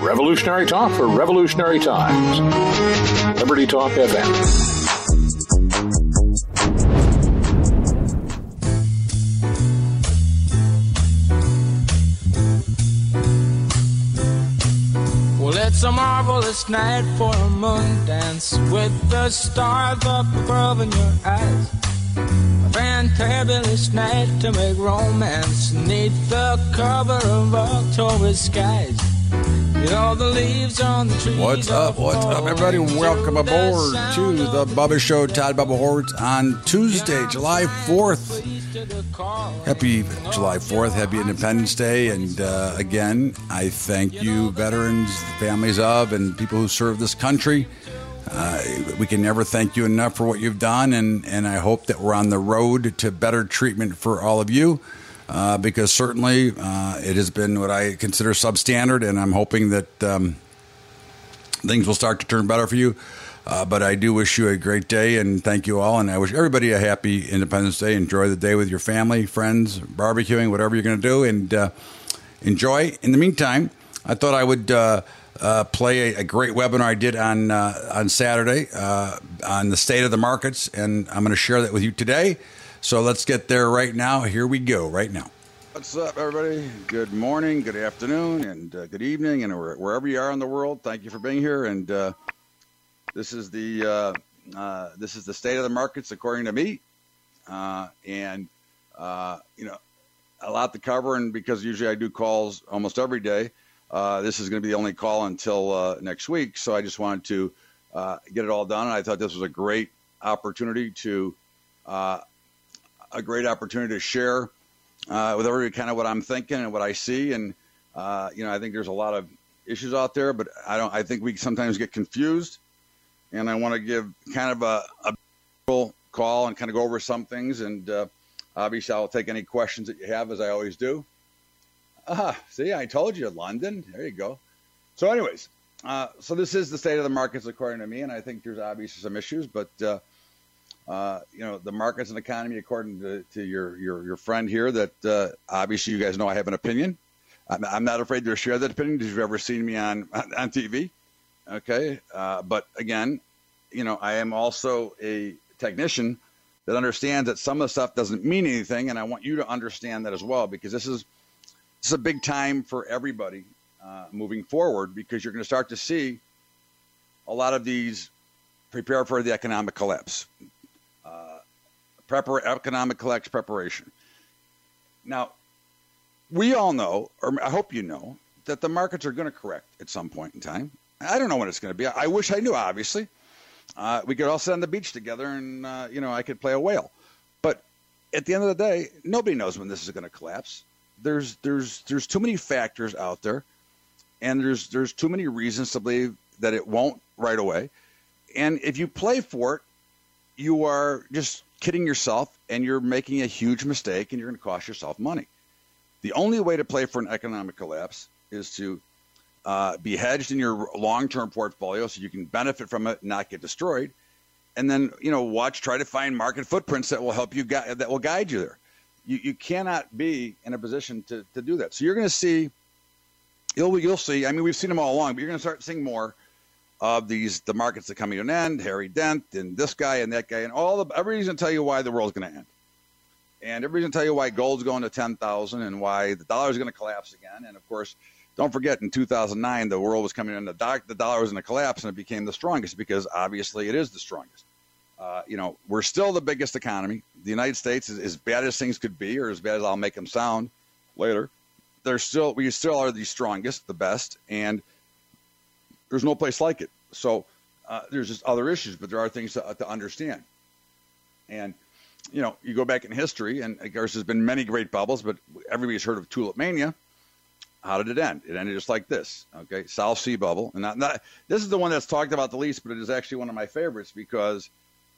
Revolutionary talk for revolutionary times. Liberty Talk FM. It's a marvelous night for a moon dance with the stars up above in your eyes. A fantabulous night to make romance neath the cover of October skies. You know the leaves on the trees. What's up, everybody? Welcome aboard to the Bubba Show. Todd Bubba Hortz on Tuesday, July 4th. Happy July 4th. Happy Independence Day. And again, I thank you, veterans, families of, and people who serve this country. We can never thank you enough for what you've done. And I hope that we're on the road to better treatment for all of you. Because certainly it has been what I consider substandard, and I'm hoping that things will start to turn better for you. But I do wish you a great day, and thank you all. And I wish everybody a happy Independence Day. Enjoy the day with your family, friends, barbecuing, whatever you're going to do, and enjoy. In the meantime, I thought I would play a great webinar I did on Saturday on the state of the markets, and I'm going to share that with you today. So let's get there right now. Here we go right now. What's up, everybody? Good morning, good afternoon, and good evening, and wherever you are in the world. Thank you for being here. And this is the state of the markets according to me. And you know, a lot to cover, and because usually I do calls almost every day, this is going to be the only call until next week. So I just wanted to get it all done. And I thought this was a great opportunity to. A great opportunity to share with everybody kind of what I'm thinking and what I see. And, you know, I think there's a lot of issues out there, but I think we sometimes get confused. And I want to give kind of a call and kind of go over some things. And obviously I'll take any questions that you have, as I always do. See, I told you, London. There you go. So anyways, so this is the state of the markets according to me. And I think there's obviously some issues, but you know, the markets and economy, according to your friend here, that obviously you guys know I have an opinion. I'm not afraid to share that opinion because you've ever seen me on TV. Okay. But again, you know, I am also a technician that understands that some of the stuff doesn't mean anything. And I want you to understand that as well, because this is a big time for everybody moving forward, because you're going to start to see a lot of these prepare for the economic collapse. Economic collapse preparation. Now, we all know, or I hope you know, that the markets are going to correct at some point in time. I don't know when it's going to be. I wish I knew, obviously. We could all sit on the beach together and, you know, I could play a whale. But at the end of the day, nobody knows when this is going to collapse. There's too many factors out there, and there's too many reasons to believe that it won't right away. And if you play for it, you are just kidding yourself, and you're making a huge mistake, and you're going to cost yourself money. The only way to play for an economic collapse is to be hedged in your long-term portfolio so you can benefit from it and not get destroyed. And then, you know, try to find market footprints that will help you, that will guide you there. You cannot be in a position to do that. So you're going to see, you'll see, I mean, we've seen them all along, but you're going to start seeing more of the markets that coming to an end, Harry Dent and this guy and that guy, and everybody's going to tell you why the world's going to end. And everybody's going to tell you why gold's going to 10,000 and why the dollar is going to collapse again. And of course, don't forget, in 2009, the world was coming in, the dollar was going to collapse, and it became the strongest, because obviously it is the strongest. You know, we're still the biggest economy. The United States is as bad as things could be, or as bad as I'll make them sound later. We still are the strongest, the best, and there's no place like it. So there's just other issues, but there are things to understand. And, you know, you go back in history, and of course there's been many great bubbles, but everybody's heard of Tulip Mania. How did it end? It ended just like this, okay? South Sea bubble. And this is the one that's talked about the least, but it is actually one of my favorites, because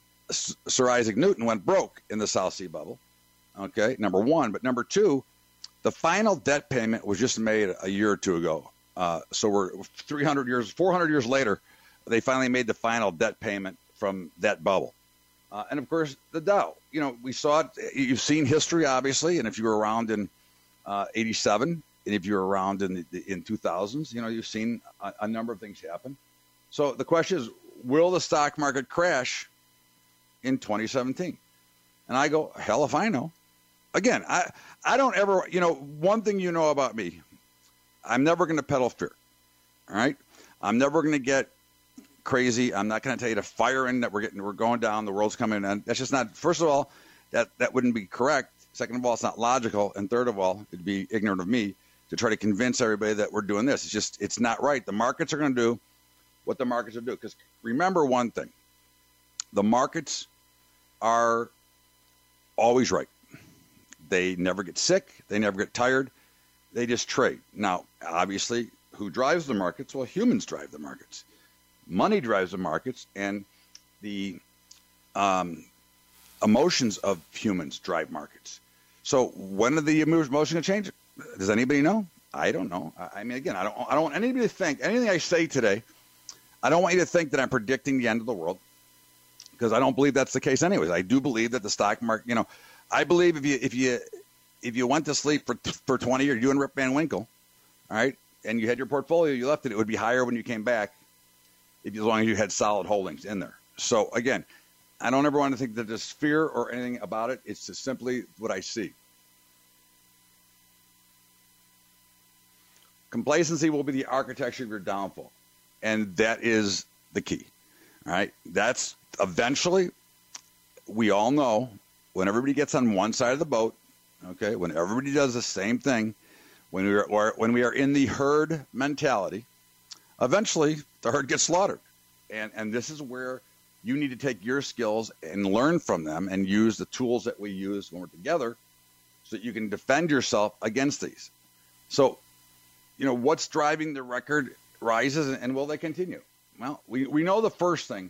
Sir Isaac Newton went broke in the South Sea bubble, okay, number one. But number two, the final debt payment was just made a year or two ago. So we're 400 years later, they finally made the final debt payment from that bubble. And of course, the Dow, you know, we saw it. You've seen history, obviously. And if you were around in 87, And if you're around in 2000s, you've seen a number of things happen. So the question is, will the stock market crash in 2017? And I go, hell if I know. Again, I don't ever, one thing about me, I'm never going to peddle fear. All right. I'm never going to get crazy. I'm not going to tell you to fire in that we're going down, the world's coming in. That's just not, first of all, that wouldn't be correct. Second of all, it's not logical. And third of all, it'd be ignorant of me to try to convince everybody that we're doing this. It's not right. The markets are going to do what the markets will do. Because remember one thing, the markets are always right. They never get sick. They never get tired. They just trade. Now, obviously, who drives the markets? Well, humans drive the markets. Money drives the markets, and the emotions of humans drive markets. So when are the emotions going to change? Does anybody know? I don't know. I mean, again, I don't want anybody to think anything I say today. I don't want you to think that I'm predicting the end of the world, because I don't believe that's the case anyways. I do believe that the stock market, I believe if you went to sleep for 20 years, you and Rip Van Winkle, all right, and you had your portfolio, you left it would be higher when you came back, as long as you had solid holdings in there. So again, I don't ever want to think that there's fear or anything about it. It's just simply what I see. Complacency will be the architecture of your downfall, and that is the key. All right, that's eventually, we all know, when everybody gets on one side of the boat, okay, when everybody does the same thing, when we are in the herd mentality, eventually the herd gets slaughtered. And this is where you need to take your skills and learn from them and use the tools that we use when we're together so that you can defend yourself against these. So, what's driving the record rises, and will they continue? Well, we know the first thing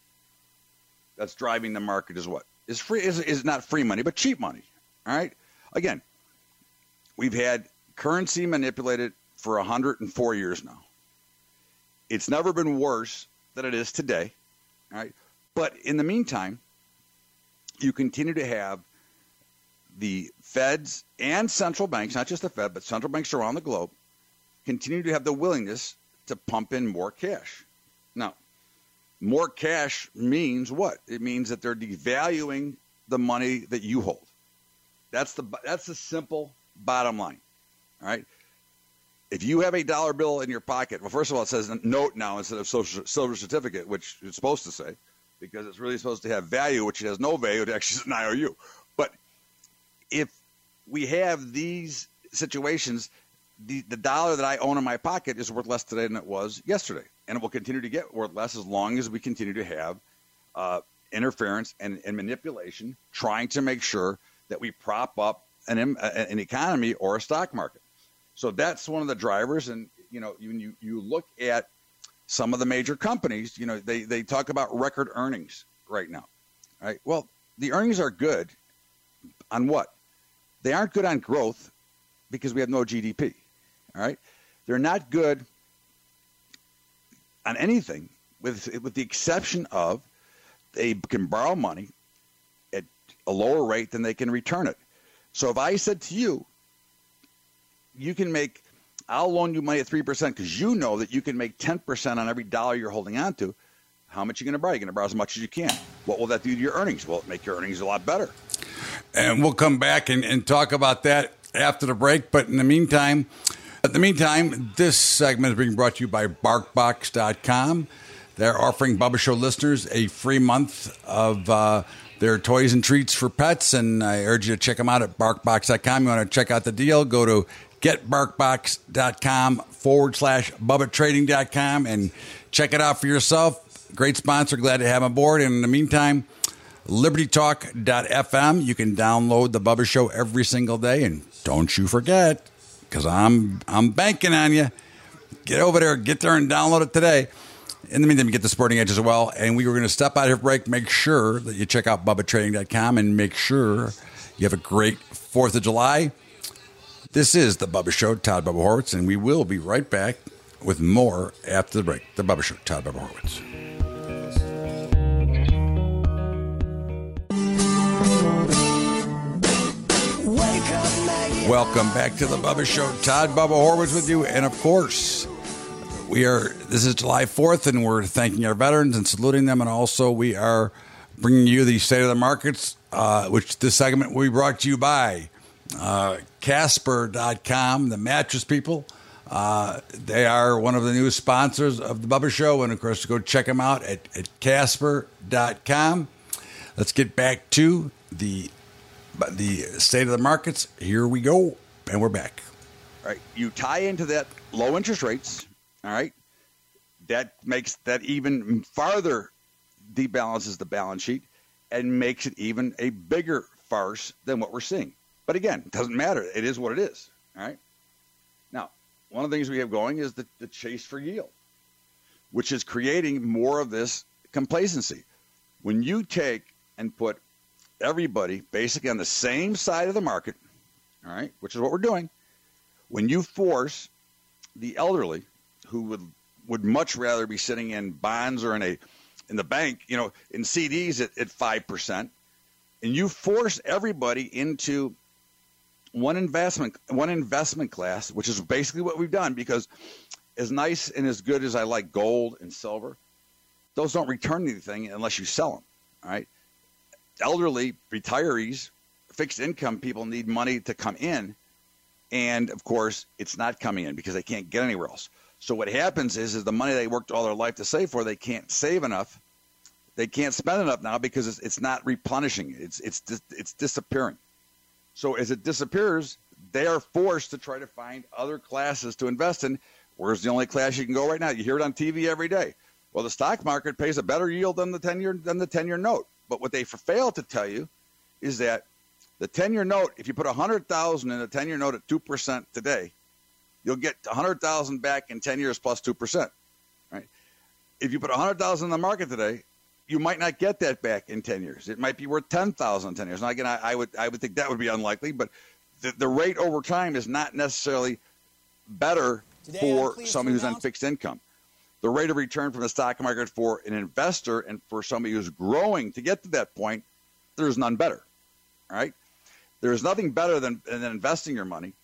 that's driving the market is what? Is not free money, but cheap money. All right? Again, we've had currency manipulated for 104 years now. It's never been worse than it is today. All right? But in the meantime, you continue to have the Feds and central banks, not just the Fed, but central banks around the globe, continue to have the willingness to pump in more cash. Now, more cash means what? It means that they're devaluing the money that you hold. That's the simple bottom line. All right. If you have a dollar bill in your pocket, well, first of all, it says note now instead of silver certificate, which it's supposed to say, because it's really supposed to have value, which it has no value. It actually is an IOU. But if we have these situations, the dollar that I own in my pocket is worth less today than it was yesterday. And it will continue to get worth less as long as we continue to have interference and manipulation, trying to make sure that we prop up an economy or a stock market. So that's one of the drivers. And, you look at some of the major companies, they talk about record earnings right now. Right? Well, the earnings are good on what? They aren't good on growth because we have no GDP. All right? They're not good on anything with the exception of they can borrow money at a lower rate than they can return it. So if I said to you, I'll loan you money at 3% because you know that you can make 10% on every dollar you're holding on to. How much are you going to borrow? You're going to borrow as much as you can. What will that do to your earnings? Well, it'll make your earnings a lot better. And we'll come back and talk about that after the break. But in the meantime, this segment is being brought to you by BarkBox.com. They're offering Bubba Show listeners a free month of their toys and treats for pets, and I urge you to check them out at BarkBox.com. You want to check out the deal, go to getbarkbox.com/BubbaTrading.com and check it out for yourself. Great sponsor. Glad to have them aboard. And in the meantime, LibertyTalk.fm. You can download the Bubba Show every single day. And don't you forget, because I'm banking on you, get over there, get there and download it today. In the meantime, you get the Sporting Edge as well. And we were going to step out here for break. Make sure that you check out BubbaTrading.com and make sure you have a great 4th of July. This is The Bubba Show, Todd Bubba Horwitz, and we will be right back with more after the break. The Bubba Show, Todd Bubba Horwitz. Wake up, Maggie. Welcome back to the Bubba Show. Todd Bubba Horwitz with you. And of course, this is July 4th, and we're thanking our veterans and saluting them. And also, we are bringing you the State of the Markets, which this segment will be brought to you by Casper.com, the mattress people. They are one of the new sponsors of the Bubba Show. And of course, go check them out at Casper.com. Let's get back to the State of the Markets. Here we go, and we're back. All right, you tie into that low interest rates. All right, that makes that even farther debalances the balance sheet and makes it even a bigger farce than what we're seeing. But again, it doesn't matter. It is what it is. All right. Now, one of the things we have going is the chase for yield, which is creating more of this complacency. When you take and put everybody basically on the same side of the market, all right, which is what we're doing, when you force the elderly who would much rather be sitting in bonds or in the bank, in CDs at 5%, and you force everybody into one investment class, which is basically what we've done, because as nice and as good as I like gold and silver, those don't return anything unless you sell them, all right? Elderly, retirees, fixed income people need money to come in, and of course it's not coming in because they can't get anywhere else. So what happens is the money they worked all their life to save for, they can't save enough, they can't spend enough now because it's not replenishing. It's disappearing. So as it disappears, they are forced to try to find other classes to invest in. Where's the only class you can go right now? You hear it on TV every day. Well, the stock market pays a better yield than the 10-year note. But what they fail to tell you is that the 10-year note, if you put $100,000 in a 10-year note at 2% today, you'll get $100,000 back in 10 years plus 2%. Right? If you put $100,000 in the market today, you might not get that back in 10 years. It might be worth $10,000 in 10 years. Now, again, I would think that would be unlikely, but the rate over time is not necessarily better for somebody who's on fixed income. The rate of return from the stock market for an investor and for somebody who's growing to get to that point, there's none better. All right? There is nothing better than investing your money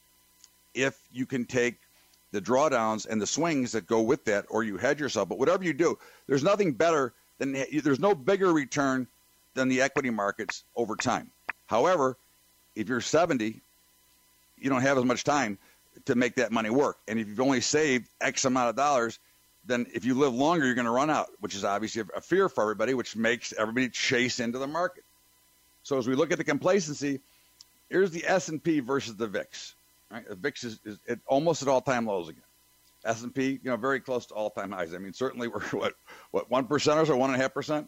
if you can take the drawdowns and the swings that go with that, or you hedge yourself. But whatever you do, there's nothing better there's no bigger return than the equity markets over time. However, if you're 70, you don't have as much time to make that money work. And if you've only saved X amount of dollars, then if you live longer, you're going to run out, which is obviously a fear for everybody, which makes everybody chase into the market. So as we look at the complacency, here's the S&P versus the VIX. Right? The VIX is almost at all-time lows again. S&P, very close to all-time highs. I mean, certainly we're what 1% or so, 1.5%.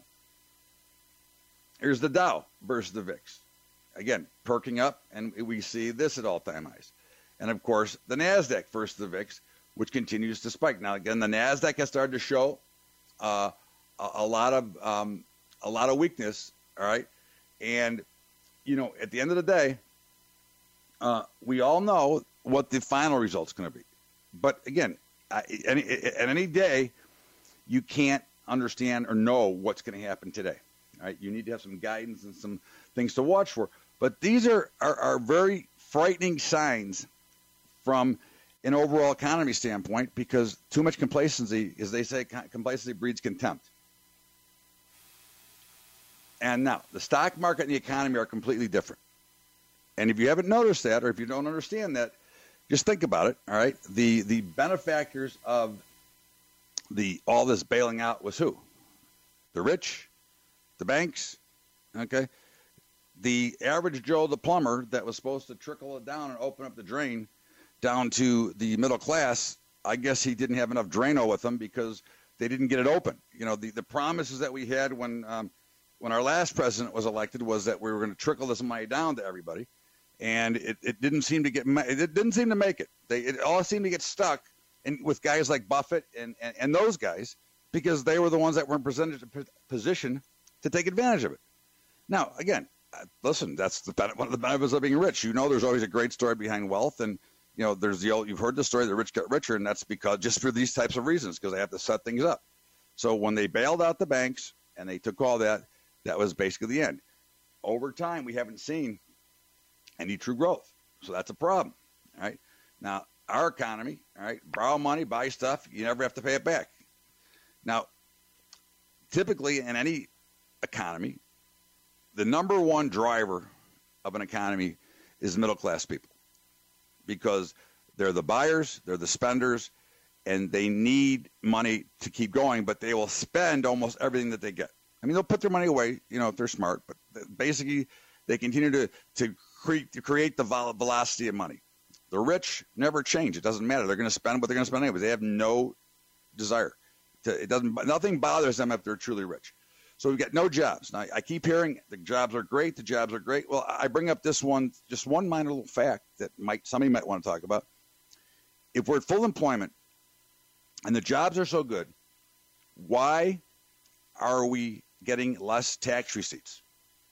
Here's the Dow versus the VIX. Again, perking up, and we see this at all-time highs. And of course, the NASDAQ versus the VIX, which continues to spike. Now, again, the NASDAQ has started to show a lot of weakness. All right, and at the end of the day, we all know what the final result's going to be. But again, at any day, you can't understand or know what's going to happen today. All right, you need to have some guidance and some things to watch for. But these are very frightening signs from an overall economy standpoint, because too much complacency, as they say, complacency breeds contempt. And now, the stock market and the economy are completely different. And if you haven't noticed that, or if you don't understand that, just think about it, all right? The benefactors of all this bailing out was who? The rich, the banks, okay? The average Joe the plumber that was supposed to trickle it down and open up the drain down to the middle class, I guess he didn't have enough Drano with him because they didn't get it open. The promises that we had when our last president was elected was that we were going to trickle this money down to everybody. And it didn't seem to make it. It all seemed to get stuck with guys like Buffett and those guys, because they were the ones that were in position to take advantage of it. Now, again, listen, that's one of the benefits of being rich. There's always a great story behind wealth, and there's you've heard the story, the rich got richer, and that's because just for these types of reasons, because they have to set things up. So when they bailed out the banks and they took all that, that was basically the end. Over time, we haven't seen any true growth. So that's a problem. All right. Now, our economy, all right, borrow money, buy stuff, you never have to pay it back. Now, typically in any economy, the number one driver of an economy is middle-class people, because they're the buyers, they're the spenders, and they need money to keep going, but they will spend almost everything that they get. I mean, they'll put their money away, if they're smart, but basically they continue to create the velocity of money. The rich never change. It doesn't matter. They're going to spend what they're going to spend anyway. They have no desire. Nothing bothers them if they're truly rich. So we've got no jobs. Now, I keep hearing the jobs are great. The jobs are great. Well, I bring up this one, just one minor little fact that somebody might want to talk about. If we're at full employment and the jobs are so good, why are we getting less tax receipts?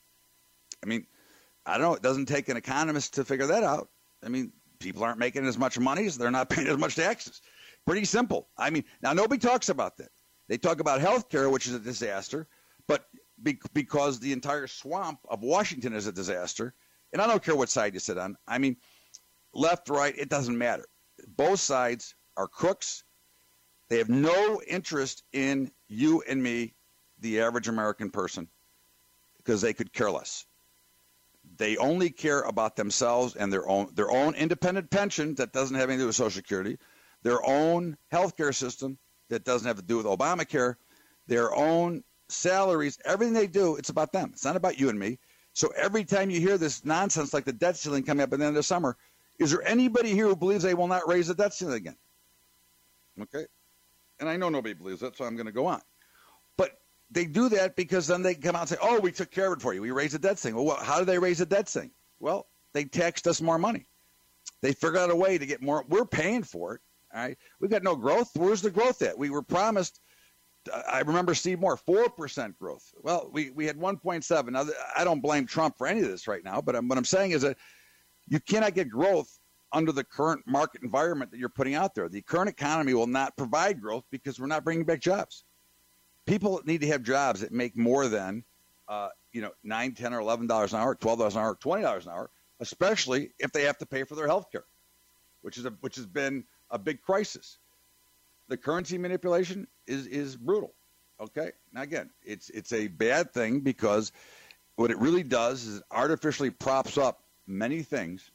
I mean, I don't know. It doesn't take an economist to figure that out. I mean, people aren't making as much money, so they're not paying as much taxes. Pretty simple. I mean, now nobody talks about that. They talk about health care, which is a disaster, but because the entire swamp of Washington is a disaster, and I don't care what side you sit on. I mean, left, right, it doesn't matter. Both sides are crooks. They have no interest in you and me, the average American person, because they could care less. They only care about themselves and their own independent pension that doesn't have anything to do with Social Security, their own health care system that doesn't have to do with Obamacare, their own salaries. Everything they do, it's about them. It's not about you and me. So every time you hear this nonsense like the debt ceiling coming up at the end of the summer, is there anybody here who believes they will not raise the debt ceiling again? Okay. And I know nobody believes that, so I'm going to go on. But they do that because then they come out and say, oh, we took care of it for you. We raised the debt ceiling. Well, how do they raise the debt ceiling? Well, they taxed us more money. They figured out a way to get more. We're paying for it. All right. We've got no growth. Where's the growth at? We were promised, I remember Steve Moore, 4% growth. Well, we had 1.7. Now, I don't blame Trump for any of this right now, but what I'm saying is that you cannot get growth under the current market environment that you're putting out there. The current economy will not provide growth because we're not bringing back jobs. People need to have jobs that make more than, $9, $10, or $11 an hour, $12 an hour, $20 an hour, especially if they have to pay for their health care, which has been a big crisis. The currency manipulation is brutal. Okay. Now again, it's a bad thing because what it really does is it artificially props up many things,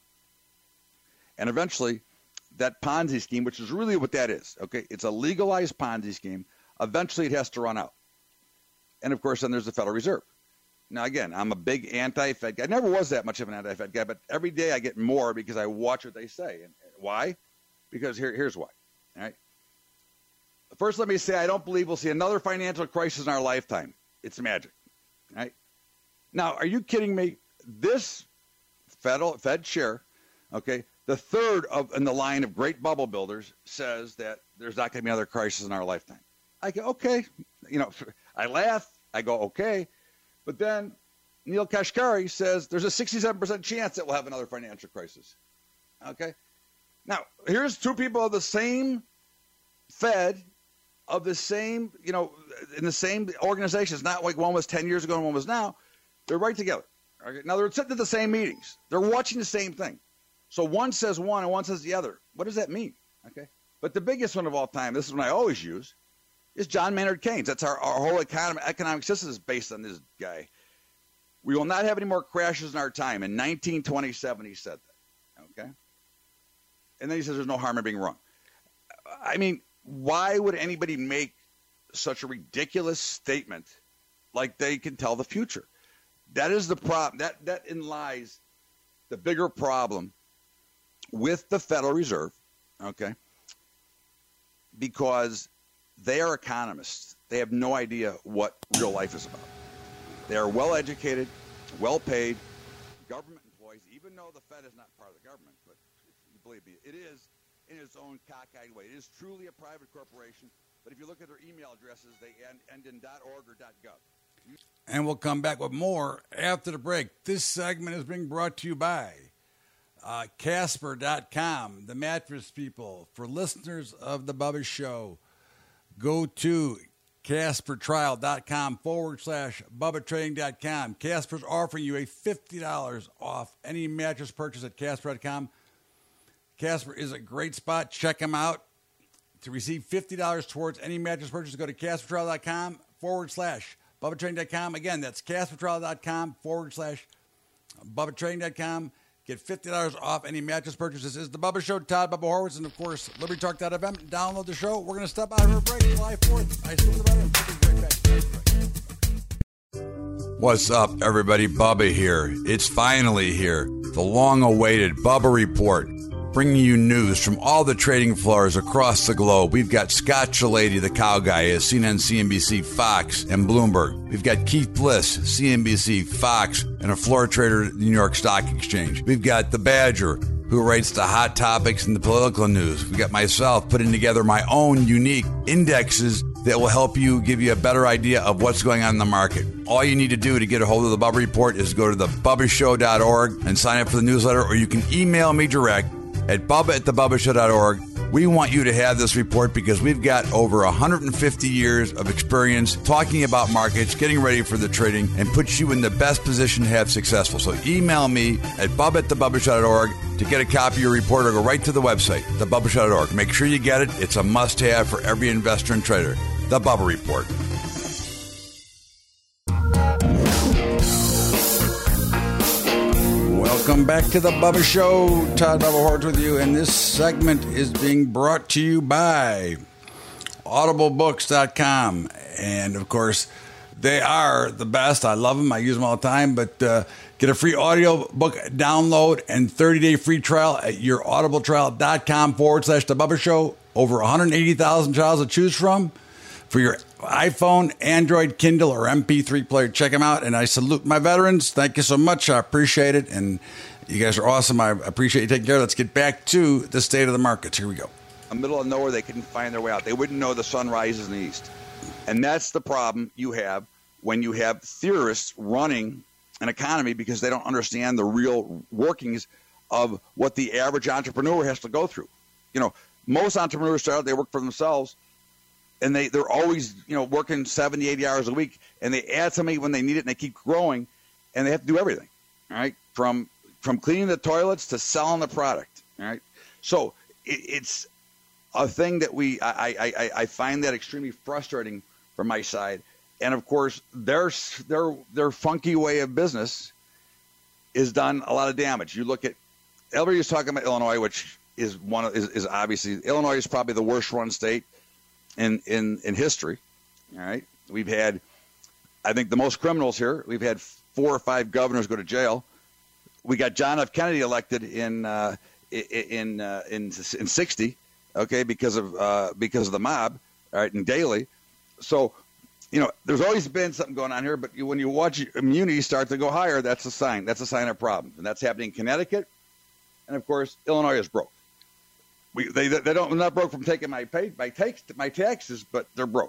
and eventually that Ponzi scheme, which is really what that is. Okay, it's a legalized Ponzi scheme. Eventually, it has to run out, and of course, then there's the Federal Reserve. Now, again, I'm a big anti-Fed guy. I never was that much of an anti-Fed guy, but every day I get more because I watch what they say. And why? Because here's why. All right. First, let me say I don't believe we'll see another financial crisis in our lifetime. It's magic. All right. Now, are you kidding me? This Fed chair, okay, the third in the line of great bubble builders, says that there's not going to be another crisis in our lifetime. I go, okay. I laugh. I go, okay. But then Neil Kashkari says there's a 67% chance that we'll have another financial crisis. Okay. Now, here's two people of the same Fed, of the same, in the same organization. It's not like one was 10 years ago and one was now. They're right together. Okay? Now, they're sitting at the same meetings. They're watching the same thing. So one says one and one says the other. What does that mean? Okay. But the biggest one of all time, this is one I always use, is John Maynard Keynes. That's our whole economic system is based on this guy. We will not have any more crashes in our time. In 1927, he said that. Okay. And then he says there's no harm in being wrong. I mean, why would anybody make such a ridiculous statement like they can tell the future? That is the problem. That in lies the bigger problem with the Federal Reserve, okay? Because they are economists. They have no idea what real life is about. They are well-educated, well-paid, government employees, even though the Fed is not part of the government, but believe me, it is in its own cockeyed way. It is truly a private corporation, but if you look at their email addresses, they end in .org or .gov. And we'll come back with more after the break. This segment is being brought to you by Casper.com, the mattress people. For listeners of the Bubba Show, go to CasperTrial.com/BubbaTrading.com. Casper's offering you a $50 off any mattress purchase at Casper.com. Casper is a great spot. Check them out. To receive $50 towards any mattress purchase, go to CasperTrial.com/BubbaTrading.com. Again, that's CasperTrial.com/BubbaTrading.com. Get $50 off any mattress purchase. This is The Bubba Show. Todd Bubba Horwitz, and of course, LibertyTalk.fm. Download the show. We're going to step out for a break July 4th. I assume about it. We'll be right back. What's up, everybody? Bubba here. It's finally here. The long-awaited Bubba Report, bringing you news from all the trading floors across the globe. We've got Scott Shellady, the cow guy, at CNN, CNBC, Fox, and Bloomberg. We've got Keith Bliss, CNBC, Fox, and a floor trader at the New York Stock Exchange. We've got the Badger, who writes the hot topics and the political news. We've got myself putting together my own unique indexes that will help you, give you a better idea of what's going on in the market. All you need to do to get a hold of the Bubba Report is go to thebubbashow.org and sign up for the newsletter, or you can email me direct at bubba@thebubbashow.org. We want you to have this report because we've got over 150 years of experience talking about markets, getting ready for the trading, and puts you in the best position to have successful. So email me at bubba@thebubbashow.org to get a copy of your report, or go right to the website, thebubbashow.org. Make sure you get it. It's a must-have for every investor and trader. The Bubba Report. Welcome back to the Bubba Show. Todd Bubba Horwitz with you, and this segment is being brought to you by audiblebooks.com. And of course, they are the best. I love them. I use them all the time. But get a free audio book download and 30-day free trial at youraudibletrial.com/the Bubba Show. Over 180,000 titles to choose from for your iPhone, Android, Kindle, or MP3 player. Check them out, and I salute my veterans. Thank you so much. I appreciate it, and you guys are awesome. I appreciate you taking care. Let's get back to the state of the markets. Here we go. In the middle of nowhere, they couldn't find their way out. They wouldn't know the sun rises in the east. And that's the problem you have when you have theorists running an economy, because they don't understand the real workings of what the average entrepreneur has to go through. You know, most entrepreneurs start out, they work for themselves, and they're always, working 70, 80 hours a week, and they add something when they need it, and they keep growing, and they have to do everything, all right, from cleaning the toilets to selling the product, all right? So it's a thing that I find that extremely frustrating from my side. And, of course, their funky way of business is done a lot of damage. You look at – everybody's talking about Illinois, which is is obviously – Illinois is probably the worst-run state in history, all right? We've had, I think, the most criminals here. We've had 4 or 5 governors go to jail. We got John F. Kennedy elected in 60, okay, because of the mob, all right, in Daley. So, there's always been something going on here, but when you watch immunity start to go higher, that's a sign. That's a sign of problems, and that's happening in Connecticut, and of course, Illinois is broke. They're not broke from taking my taxes, but they're broke.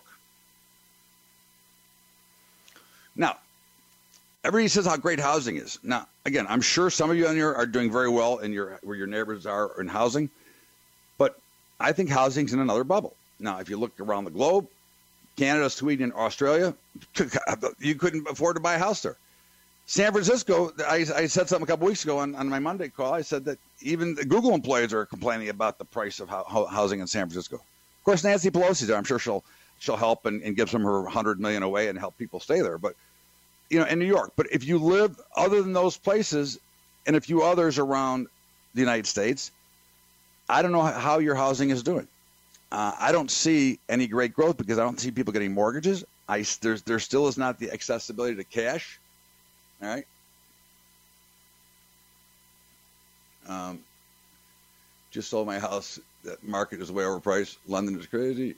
Now, everybody says how great housing is. Now, again, I'm sure some of you on here are doing very well in where your neighbors are in housing, but I think housing's in another bubble. Now, if you look around the globe, Canada, Sweden, Australia, you couldn't afford to buy a house there. San Francisco, I said something a couple weeks ago on my Monday call. I said that even the Google employees are complaining about the price of housing in San Francisco. Of course, Nancy Pelosi's there. I'm sure she'll help and give some of her $100 million away and help people stay there. But in New York. But if you live other than those places and a few others around the United States, I don't know how your housing is doing. I don't see any great growth because I don't see people getting mortgages. There still is not the accessibility to cash. All right. Just sold my house. That market is way overpriced. London is crazy.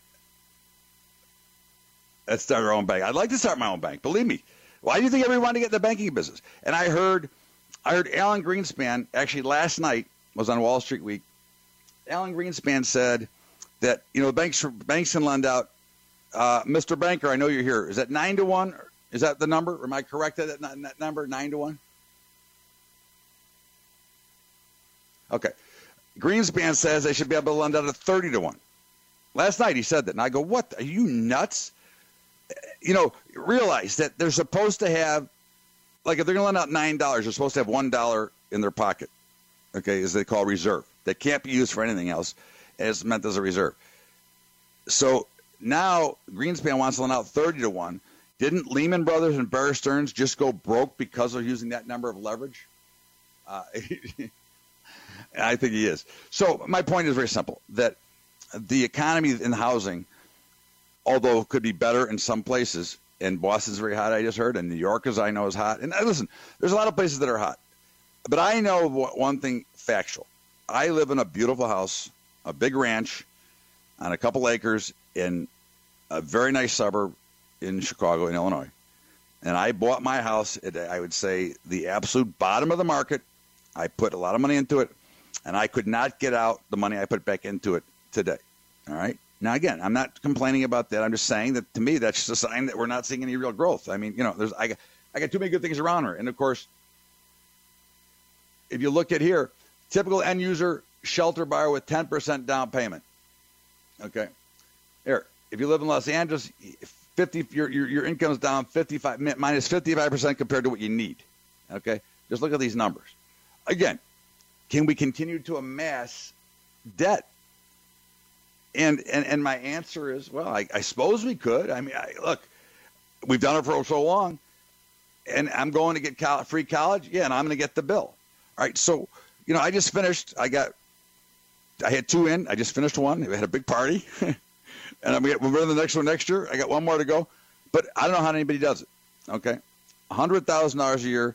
Let's start our own bank. I'd like to start my own bank. Believe me. Why do you think everyone wanted to get in the banking business? And I heard Alan Greenspan actually last night was on Wall Street Week. Alan Greenspan said that banks can lend out. Mr. Banker, I know you're here. Is that 9-1? Is that the number? Am I correct at that number, 9-1? Okay. Greenspan says they should be able to lend out at 30-1. Last night he said that, and I go, "What? Are you nuts? realize that they're supposed to have, like if they're going to lend out $9, they're supposed to have $1 in their pocket, okay, as they call reserve. That can't be used for anything else, and it's meant as a reserve. So now Greenspan wants to lend out 30-1. Didn't Lehman Brothers and Bear Stearns just go broke because of using that number of leverage? I think he is. So my point is very simple, that the economy in housing, although it could be better in some places, and Boston's very hot, I just heard, and New York, as I know, is hot. And listen, there's a lot of places that are hot. But I know one thing factual. I live in a beautiful house, a big ranch on a couple acres in a very nice suburb in Chicago, in Illinois. And I bought my house at, I would say, the absolute bottom of the market. I put a lot of money into it, and I could not get out the money I put back into it today. All right? Now, again, I'm not complaining about that. I'm just saying that, to me, that's just a sign that we're not seeing any real growth. I mean, I got too many good things around her. And, of course, if you look at here, typical end user shelter buyer with 10% down payment. Okay? Here, if you live in Los Angeles, your income's down minus 55% compared to what you need. Okay? Just look at these numbers. Again, can we continue to amass debt? And my answer is, well, I suppose we could. I mean, look, we've done it for so long, and I'm going to get free college. Yeah, and I'm going to get the bill. All right, so, I just finished. I had 2 in. I just finished one. I had a big party. And we're in the next one next year. I got one more to go. But I don't know how anybody does it, okay? $100,000 a year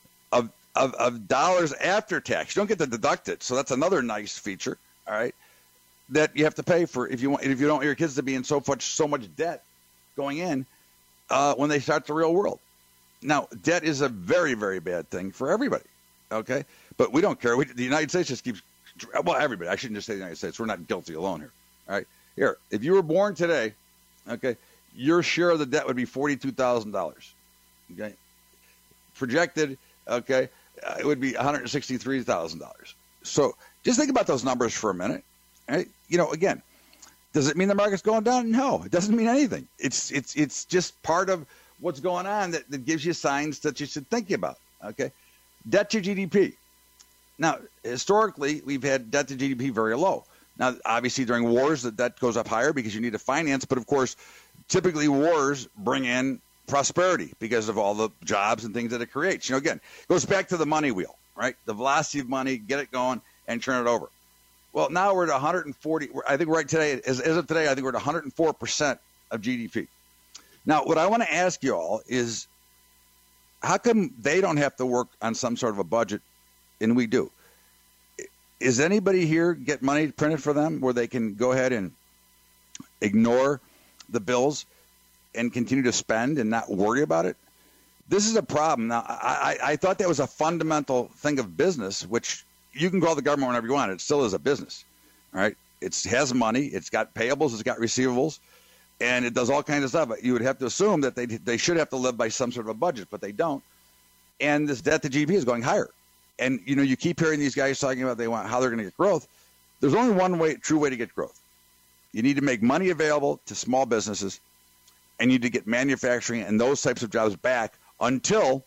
of dollars after tax. You don't get to deduct it, so that's another nice feature, all right, that you have to pay for if you don't want your kids to be in so much debt going in when they start the real world. Now, debt is a very, very bad thing for everybody, okay? But we don't care. The United States just keeps – well, everybody. I shouldn't just say the United States. We're not guilty alone here, all right? Here, if you were born today, okay, your share of the debt would be $42,000, okay? Projected, okay, it would be $163,000. So just think about those numbers for a minute. Right? Again, does it mean the market's going down? No, it doesn't mean anything. It's just part of what's going on that gives you signs that you should think about. Okay, debt to GDP. Now, historically, we've had debt to GDP very low. Now, obviously, during wars, the debt goes up higher because you need to finance. But of course, typically wars bring in prosperity because of all the jobs and things that it creates. Again, it goes back to the money wheel, right? The velocity of money, get it going, and turn it over. Well, now we're at 140. I think right today, as of today, I think we're at 104% of GDP. Now, what I want to ask you all is, how come they don't have to work on some sort of a budget, and we do? Is anybody here get money printed for them where they can go ahead and ignore the bills and continue to spend and not worry about it? This is a problem. Now, I thought that was a fundamental thing of business, which you can call the government whenever you want. It still is a business, all right? It has money. It's got payables. It's got receivables, and it does all kinds of stuff. But you would have to assume that they should have to live by some sort of a budget, but they don't. And this debt to GDP is going higher. And, you keep hearing these guys talking about how they're going to get growth. There's only one true way to get growth. You need to make money available to small businesses, and you need to get manufacturing and those types of jobs back until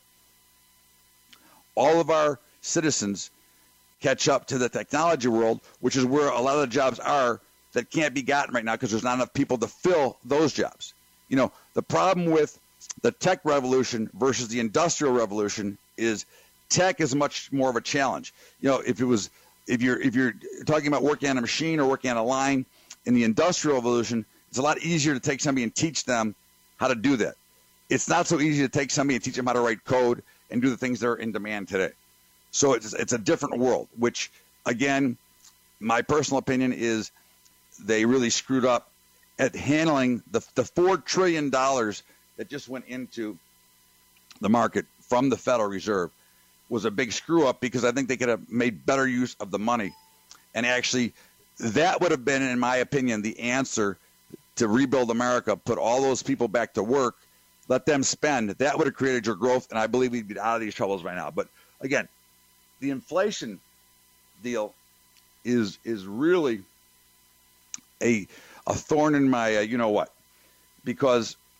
all of our citizens catch up to the technology world, which is where a lot of the jobs are that can't be gotten right now because there's not enough people to fill those jobs. The problem with the tech revolution versus the industrial revolution is tech is much more of a challenge. If you're talking about working on a machine or working on a line in the industrial revolution, it's a lot easier to take somebody and teach them how to do that. It's not so easy to take somebody and teach them how to write code and do the things that are in demand today. So it's a different world, which, again, my personal opinion is they really screwed up at handling the $4 trillion that just went into the market from the Federal Reserve was a big screw up, because I think they could have made better use of the money. And actually, that would have been, in my opinion, the answer to rebuild America, put all those people back to work, let them spend. That would have created your growth, and I believe we'd be out of these troubles right now. But again, the inflation deal is really a thorn in my you know what, because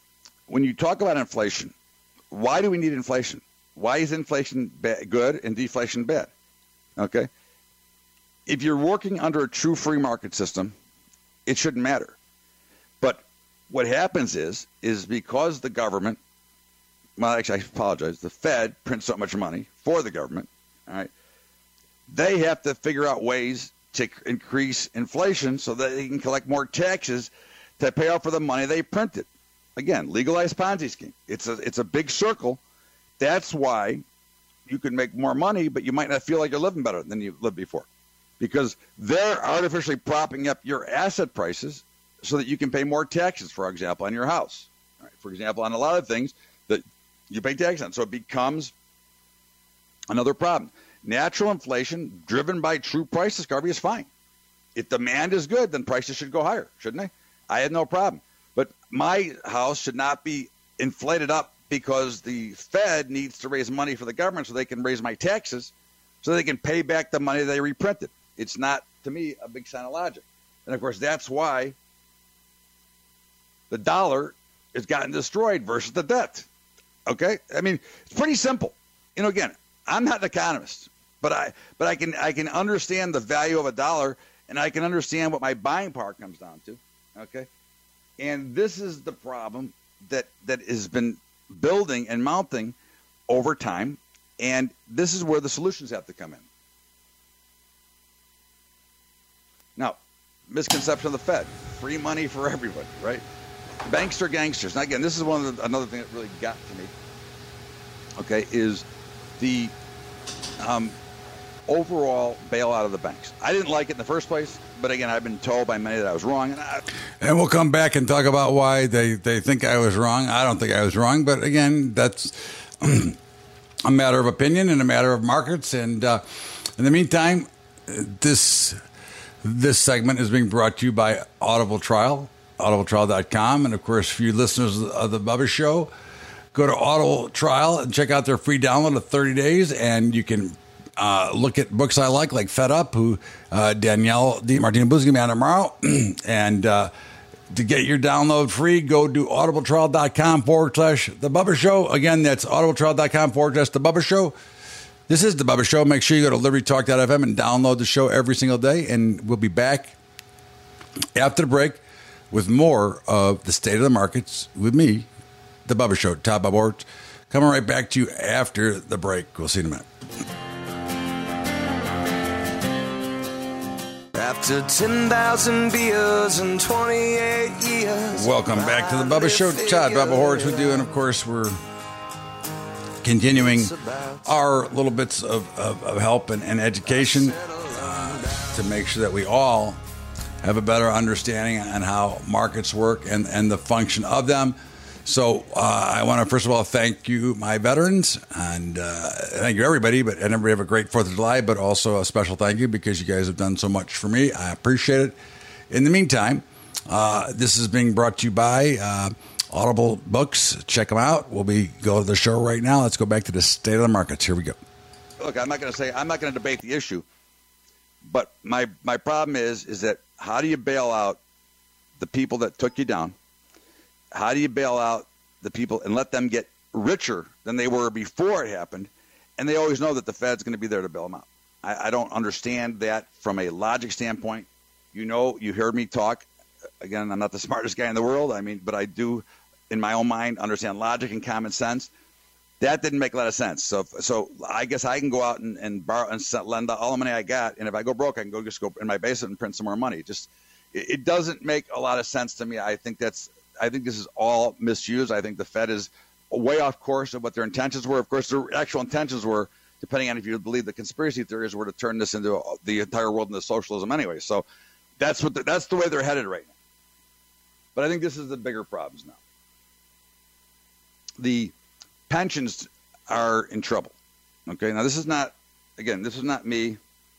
when you talk about inflation, why do we need inflation? Why is inflation good and deflation bad? Okay. If you're working under a true free market system, it shouldn't matter. But what happens is because the government, well, actually, I apologize, the Fed prints so much money for the government, all right, they have to figure out ways to increase inflation so that they can collect more taxes to pay off for the money they printed. Again, legalized Ponzi scheme. It's a big circle. That's why you can make more money, but you might not feel like you're living better than you lived before, because they're artificially propping up your asset prices so that you can pay more taxes, for example, on your house. All right, for example, on a lot of things that you pay tax on. So it becomes another problem. Natural inflation driven by true price discovery is fine. If demand is good, then prices should go higher, shouldn't they? I had no problem. But my house should not be inflated up because the Fed needs to raise money for the government so they can raise my taxes so they can pay back the money they reprinted. It's not, to me, a big sign of logic. And, of course, that's why the dollar has gotten destroyed versus the debt. Okay? I mean, it's pretty simple. You know, again, I'm not an economist, but I can understand the value of a dollar, and I can understand what my buying power comes down to. Okay? And this is the problem that has been building and mounting over time, and this is where the solutions have to come in. Now, misconception of the Fed: free money for everybody, right? Banks are gangsters. Now, again, this is another thing that really got to me. Okay, is the overall bailout of the banks. I didn't like it in the first place, but again, I've been told by many that I was wrong. And we'll come back and talk about why they think I was wrong. I don't think I was wrong, but again, that's a matter of opinion and a matter of markets. And in the meantime, this segment is being brought to you by Audible Trial, audibletrial.com. And of course, for you listeners of the Bubba Show, go to Audible Trial and check out their free download of 30 days, and you can look at books I like Fed Up, who Danielle DiMartino Boo's going to be on tomorrow. And to get your download free, go to audibletrial.com/The Bubba Show. Again, that's audibletrial.com/The Bubba Show. This is The Bubba Show. Make sure you go to libertytalk.fm and download the show every single day. And we'll be back after the break with more of the state of the markets with me, The Bubba Show, Todd Bubba Horwitz. Coming right back to you after the break. We'll see you in a minute. After 10,000 beers and 28 years. Welcome back to the Bubba Show. Todd Bubba Horwitz with you. And of course, we're continuing our little bits of help and education to make sure that we all have a better understanding on how markets work and the function of them. So I want to, first of all, thank you, my veterans, and thank you, everybody. And everybody have a great 4th of July, but also a special thank you because you guys have done so much for me. I appreciate it. In the meantime, this is being brought to you by Audible Books. Check them out. Go to the show right now. Let's go back to the state of the markets. Here we go. Look, I'm not going to debate the issue, but my problem is that how do you bail out the people that took you down? How do you bail out the people and let them get richer than they were before it happened? And they always know that the Fed's going to be there to bail them out. I don't understand that from a logic standpoint. You heard me talk. Again, I'm not the smartest guy in the world. But I do, in my own mind, understand logic and common sense. That didn't make a lot of sense. So I guess I can go out and borrow and lend all the money I got. And if I go broke, I can just go in my basement and print some more money. It doesn't make a lot of sense to me. I think this is all misused. I think the Fed is way off course of what their intentions were. Of course, their actual intentions were, depending on if you believe the conspiracy theories, were to turn this into the entire world into socialism anyway. So that's the way they're headed right now. But I think this is the bigger problems now. The pensions are in trouble. Okay, now this is not me.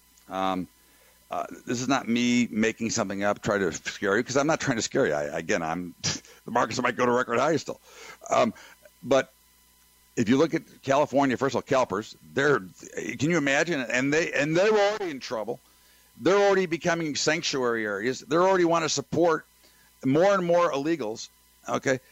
This is not me making something up, trying to scare you, because I'm not trying to scare you. The markets might go to record high still. But if you look at California, first of all, CalPERS, can you imagine? And they're already in trouble. They're already becoming sanctuary areas. They already want to support more and more illegals. Okay,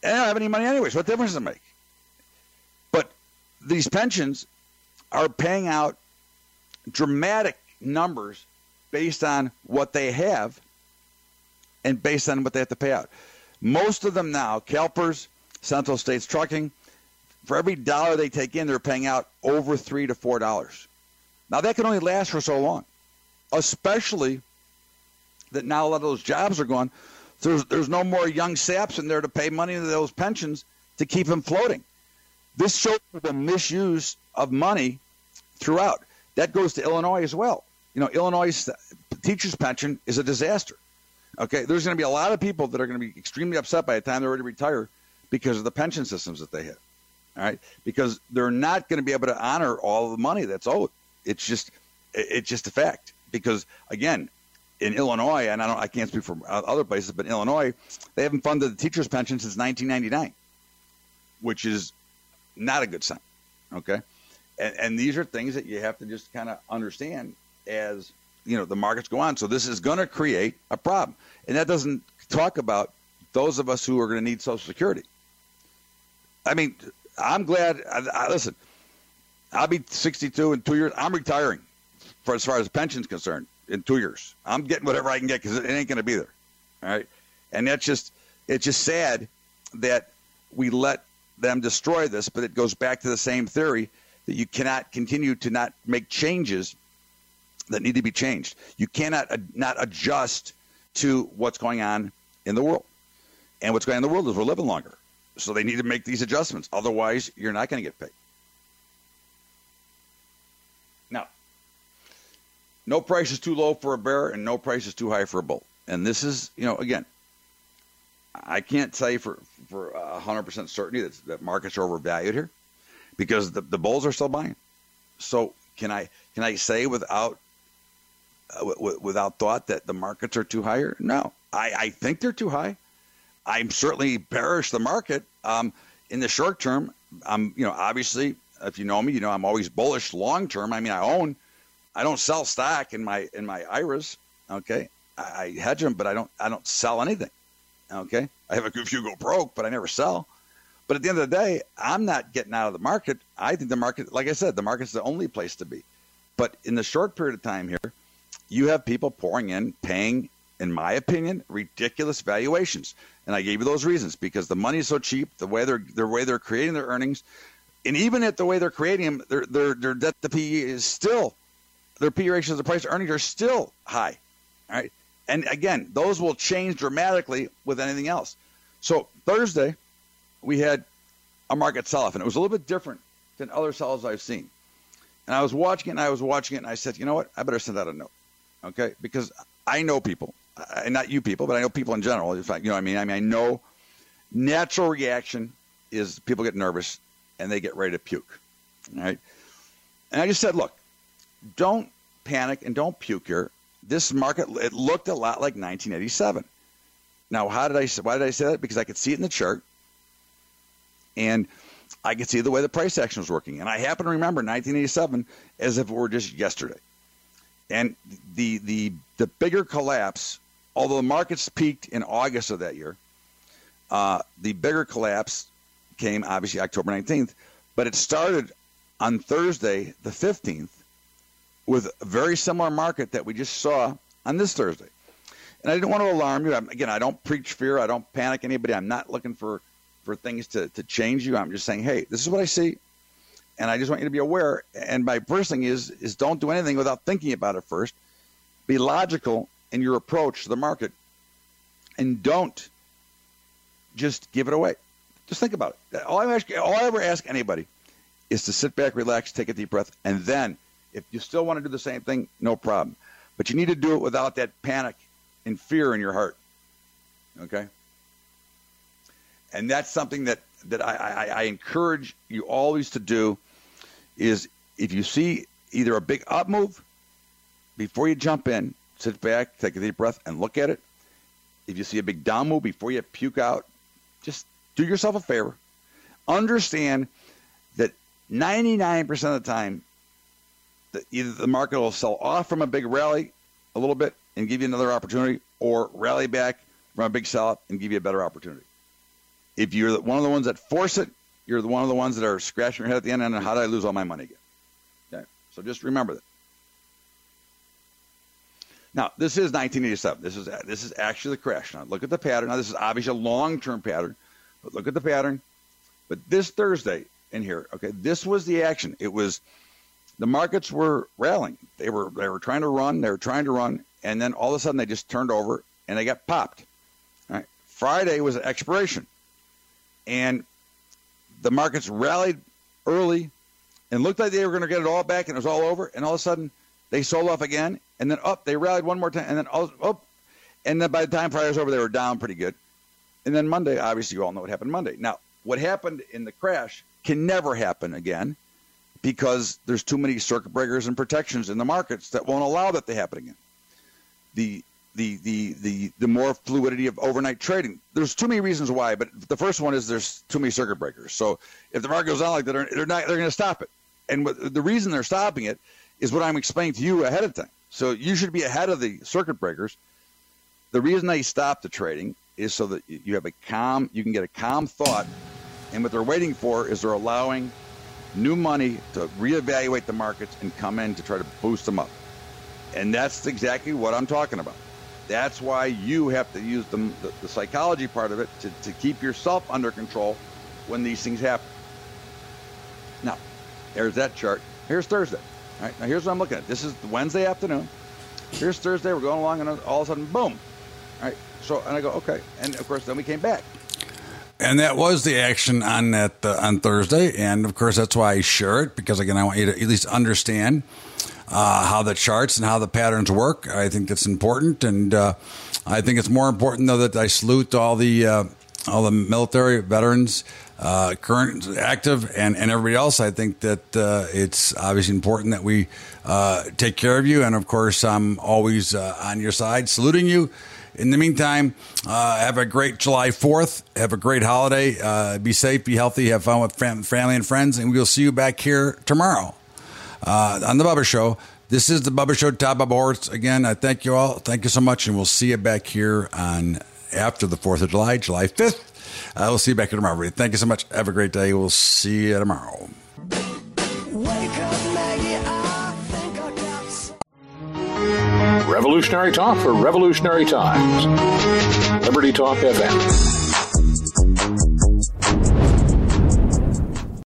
they don't have any money anyways. What difference does it make? But these pensions are paying out dramatic numbers based on what they have and based on what they have to pay out. Most of them now, CalPERS, Central States Trucking, for every dollar they take in, they're paying out over $3 to $4. Now, that can only last for so long, especially that now a lot of those jobs are gone. There's no more young saps in there to pay money into those pensions to keep them floating. This shows the misuse of money throughout. That goes to Illinois as well. You know, Illinois' teacher's pension is a disaster. Okay, there's going to be a lot of people that are going to be extremely upset by the time they're ready to retire because of the pension systems that they have. All right, because they're not going to be able to honor all of the money that's owed. It's just a fact. Because again, in Illinois, and I can't speak for other places, but in Illinois, they haven't funded the teacher's pension since 1999, which is not a good sign. Okay, and these are things that you have to just kind of understand as you know the markets go on. So this is going to create a problem, and that doesn't talk about those of us who are going to need Social Security. I mean, I'm glad. Listen, I'll be 62 in 2 years. I'm retiring, for as far as pension's concerned, in 2 years. I'm getting whatever I can get because it ain't going to be there. All right, and it's just sad that we let them destroy this. But it goes back to the same theory that you cannot continue to not make changes that need to be changed. You cannot not adjust to what's going on in the world, and what's going on in the world is we're living longer. So they need to make these adjustments. Otherwise, you're not going to get paid. Now, no price is too low for a bear and no price is too high for a bull. And this is, you know, again, I can't say for 100% certainty that markets are overvalued here because the bulls are still buying. So can I say without thought that the markets are too high? No, I think they're too high. I'm certainly bearish the market in the short term. Obviously, if you know me, you know I'm always bullish long term. I mean, I don't sell stock in my IRAs. Okay, I hedge them, but I don't sell anything. Okay, I have a few go broke, but I never sell. But at the end of the day, I'm not getting out of the market. I think the market, like I said, the market's the only place to be. But in the short period of time here, you have people pouring in, paying, in my opinion, ridiculous valuations. And I gave you those reasons because the money is so cheap, the way they're creating their earnings, and even at the way they're creating them, their debt to PE is still, their PE ratios, the price to earnings are still high. All right. And again, those will change dramatically with anything else. So Thursday, we had a market sell-off, and it was a little bit different than other sell-offs I've seen. And I was watching it, and I said, you know what? I better send out a note, okay? Because I know people, not you people, but I know people in general. In fact, you know what I mean? I know natural reaction is people get nervous, and they get ready to puke, all right? And I just said, look, don't panic and don't puke here. This market, it looked a lot like 1987. Now, why did I say that? Because I could see it in the chart, and I could see the way the price action was working. And I happen to remember 1987 as if it were just yesterday. And the bigger collapse, although the markets peaked in August of that year, the bigger collapse came obviously October 19th, but it started on Thursday, the 15th, with a very similar market that we just saw on this Thursday. And I didn't want to alarm you. Again, I don't preach fear. I don't panic anybody. I'm not looking for things to change you. I'm just saying, hey, this is what I see, and I just want you to be aware. And my first thing is don't do anything without thinking about it first. Be logical in your approach to the market, and don't just give it away. Just think about it. All I ever ask anybody is to sit back, relax, take a deep breath, and then if you still want to do the same thing, no problem. But you need to do it without that panic and fear in your heart. Okay? And that's something that I encourage you always to do is if you see either a big up move, before you jump in, sit back, take a deep breath, and look at it. If you see a big down move, before you puke out, just do yourself a favor. Understand that 99% of the time, either the market will sell off from a big rally a little bit and give you another opportunity, or rally back from a big sell-off and give you a better opportunity. If you're one of the ones that force it, you're one of the ones that are scratching your head at the end, and how did I lose all my money again? Okay? So just remember that. Now, this is 1987. This is actually the crash. Now, look at the pattern. Now, this is obviously a long-term pattern, but look at the pattern. But this Thursday in here, okay, this was the action. It was the markets were rallying. They were trying to run. They were trying to run, and then all of a sudden they just turned over and they got popped. All right. Friday was an expiration, and the markets rallied early and looked like they were going to get it all back, and it was all over. And all of a sudden they sold off again, and then up. They rallied one more time, and then up. And then by the time Friday was over, they were down pretty good. And then Monday, obviously, you all know what happened Monday. Now, what happened in the crash can never happen again because there's too many circuit breakers and protections in the markets that won't allow that to happen again. The more fluidity of overnight trading. There's too many reasons why, but the first one is there's too many circuit breakers. So if the market goes down like that, they're going to stop it. And the reason they're stopping it is what I'm explaining to you ahead of time. So you should be ahead of the circuit breakers. The reason they stop the trading is so that you can get a calm thought. And what they're waiting for is they're allowing new money to reevaluate the markets and come in to try to boost them up. And that's exactly what I'm talking about. That's why you have to use the psychology part of it to keep yourself under control when these things happen. Now, there's that chart. Here's Thursday. All right, now here's what I'm looking at. This is Wednesday afternoon. Here's Thursday. We're going along, and all of a sudden, boom. All right. So, and I go, okay. And of course, then we came back. And that was the action on that on Thursday. And of course, that's why I share it, because again, I want you to at least understand how the charts and how the patterns work. I think that's important, and I think it's more important though that I salute all the military veterans, current, active, and everybody else. I think that it's obviously important that we take care of you, and of course, I'm always on your side, saluting you. In the meantime, have a great July 4th. Have a great holiday. Be safe, be healthy, have fun with family and friends, and we'll see you back here tomorrow on The Bubba Show. This is The Bubba Show, Todd Bubba Horwitz. Again, I thank you all. Thank you so much, and we'll see you back here on after the 4th of July, July 5th. We'll see you back here tomorrow, everybody. Thank you so much. Have a great day. We'll see you tomorrow. Revolutionary talk for revolutionary times. Liberty Talk FM.